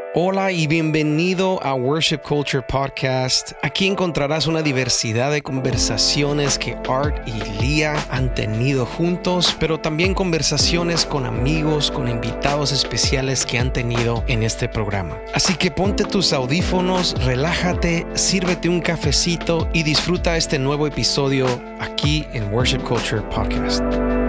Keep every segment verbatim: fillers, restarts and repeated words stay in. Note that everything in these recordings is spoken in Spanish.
Hola y bienvenido a Worship Culture Podcast. Aquí encontrarás una diversidad de conversaciones que Art y Lia han tenido juntos, pero también conversaciones con amigos, con invitados especiales que han tenido en este programa. Así que ponte tus audífonos, relájate, sírvete un cafecito y disfruta este nuevo episodio aquí en Worship Culture Podcast.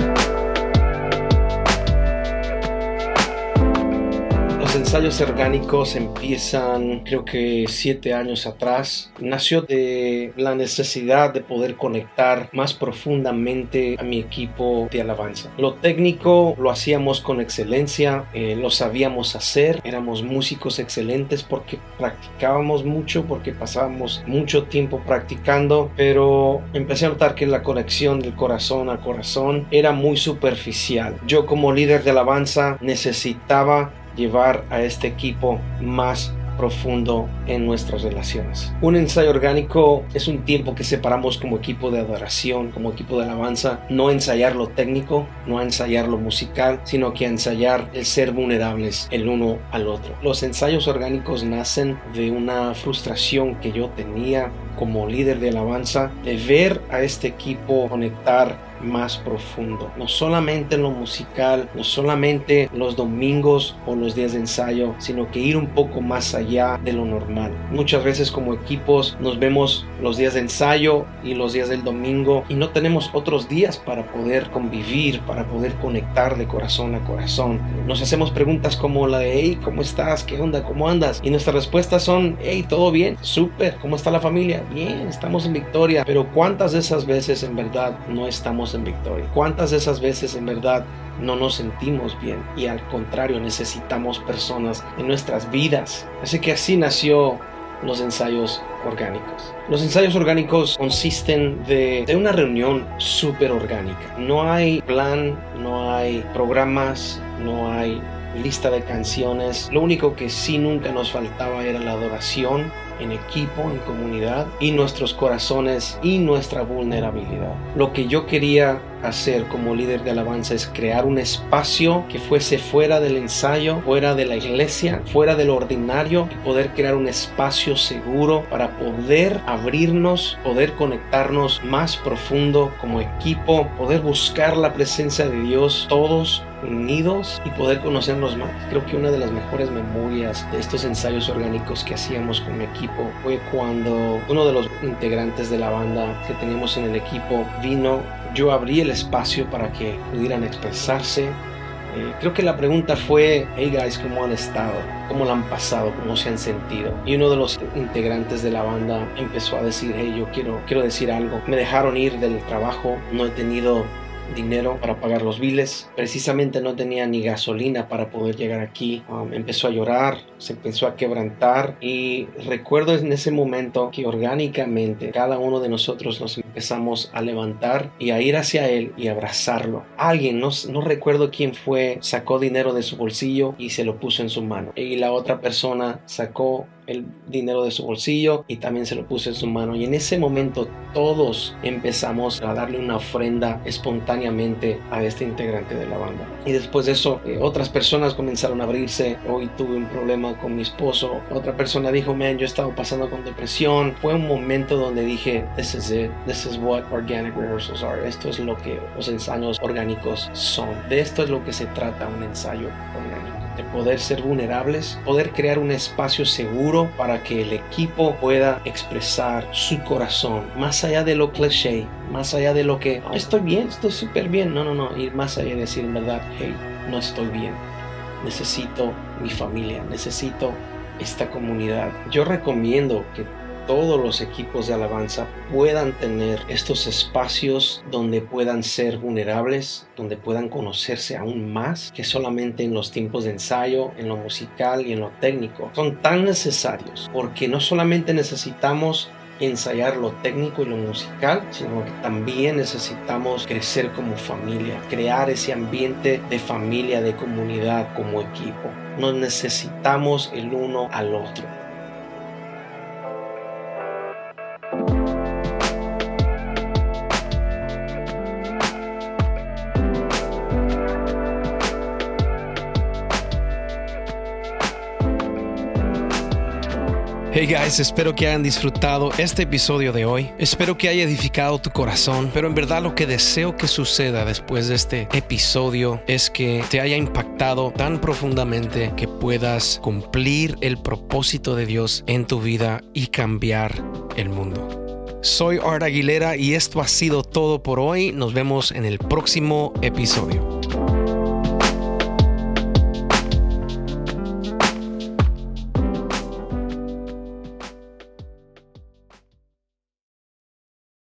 Los ensayos orgánicos empiezan, creo que siete años atrás. Nació de la necesidad de poder conectar más profundamente a mi equipo de alabanza. Lo técnico lo hacíamos con excelencia, eh, lo sabíamos hacer, éramos músicos excelentes porque practicábamos mucho, porque pasábamos mucho tiempo practicando, pero empecé a notar que la conexión del corazón a corazón era muy superficial. Yo como líder de alabanza necesitaba llevar a este equipo más profundo en nuestras relaciones. Un ensayo orgánico es un tiempo que separamos como equipo de adoración, como equipo de alabanza, no ensayar lo técnico, no ensayar lo musical, sino que ensayar el ser vulnerables el uno al otro. Los ensayos orgánicos nacen de una frustración que yo tenía como líder de alabanza, de ver a este equipo conectar más profundo, no solamente en lo musical, no solamente los domingos o los días de ensayo, sino que ir un poco más allá de lo normal. Muchas veces como equipos nos vemos los días de ensayo y los días del domingo y no tenemos otros días para poder convivir, para poder conectar de corazón a corazón. Nos hacemos preguntas como la de hey, ¿cómo estás? ¿Qué onda? ¿Cómo andas? Y nuestras respuestas son hey, ¿todo bien? Súper. ¿Cómo está la familia? Bien, estamos en victoria. Pero ¿cuántas de esas veces en verdad no estamos en victoria? ¿Cuántas de esas veces en verdad no nos sentimos bien? Y al contrario, necesitamos personas en nuestras vidas. Así que así nació los ensayos orgánicos. Los ensayos orgánicos consisten de, de una reunión súper orgánica. No hay plan, no hay programas, no hay lista de canciones. Lo único que sí nunca nos faltaba era la adoración en equipo, en comunidad, y nuestros corazones y nuestra vulnerabilidad. Lo que yo quería hacer como líder de alabanza es crear un espacio que fuese fuera del ensayo, fuera de la iglesia, fuera de lo ordinario, y poder crear un espacio seguro para poder abrirnos, poder conectarnos más profundo como equipo, poder buscar la presencia de Dios todos unidos y poder conocernos más. Creo que una de las mejores memorias de estos ensayos orgánicos que hacíamos con mi equipo fue cuando uno de los integrantes de la banda que teníamos en el equipo vino. Yo abrí el espacio para que pudieran expresarse. Eh, creo que la pregunta fue, hey guys, ¿cómo han estado? ¿Cómo la han pasado? ¿Cómo se han sentido? Y uno de los integrantes de la banda empezó a decir, hey, yo quiero, quiero decir algo. Me dejaron ir del trabajo, no he tenido dinero para pagar los biles, precisamente no tenía ni gasolina para poder llegar aquí. Um, empezó a llorar, se empezó a quebrantar y recuerdo en ese momento que orgánicamente cada uno de nosotros nos empezamos a levantar y a ir hacia él y abrazarlo. Alguien, no, no recuerdo quién fue, sacó dinero de su bolsillo y se lo puso en su mano, y la otra persona sacó el dinero de su bolsillo y también se lo puso en su mano, y en ese momento todos empezamos a darle una ofrenda espontáneamente a este integrante de la banda. Y después de eso eh, otras personas comenzaron a abrirse. Hoy tuve un problema con mi esposo, otra persona dijo, man, yo estaba pasando con depresión. Fue un momento donde dije, this is it, this is what organic rehearsals are. Esto es lo que los ensayos orgánicos son. De esto es lo que se trata un ensayo orgánico, de poder ser vulnerables, poder crear un espacio seguro para que el equipo pueda expresar su corazón, más allá de lo cliché, más allá de lo que oh, estoy bien, estoy súper bien. No, no, no, ir más allá y decir en verdad, hey, no estoy bien, necesito mi familia, necesito esta comunidad. Yo recomiendo que todos los equipos de alabanza puedan tener estos espacios donde puedan ser vulnerables, donde puedan conocerse aún más que solamente en los tiempos de ensayo, en lo musical y en lo técnico. Son tan necesarios porque no solamente necesitamos ensayar lo técnico y lo musical, sino que también necesitamos crecer como familia, crear ese ambiente de familia, de comunidad como equipo. Nos necesitamos el uno al otro. Hey guys, espero que hayan disfrutado este episodio de hoy. Espero que haya edificado tu corazón, pero en verdad lo que deseo que suceda después de este episodio es que te haya impactado tan profundamente que puedas cumplir el propósito de Dios en tu vida y cambiar el mundo. Soy Art Aguilera y esto ha sido todo por hoy. Nos vemos en el próximo episodio.